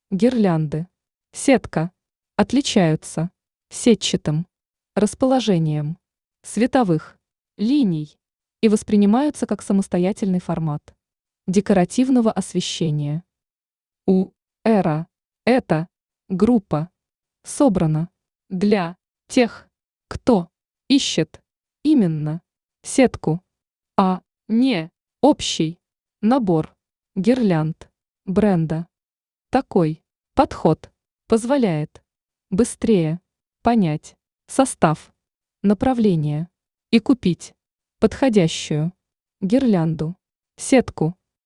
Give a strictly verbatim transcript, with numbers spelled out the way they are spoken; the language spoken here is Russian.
гирлянды, сетка отличаются сетчатым расположением световых линий и воспринимаются как самостоятельный формат декоративного освещения. У эра это группа собрана для тех, кто ищет именно сетку, а не общий набор гирлянд бренда. Такой подход позволяет быстрее понять состав, направление и купить подходящую гирлянду, сетку.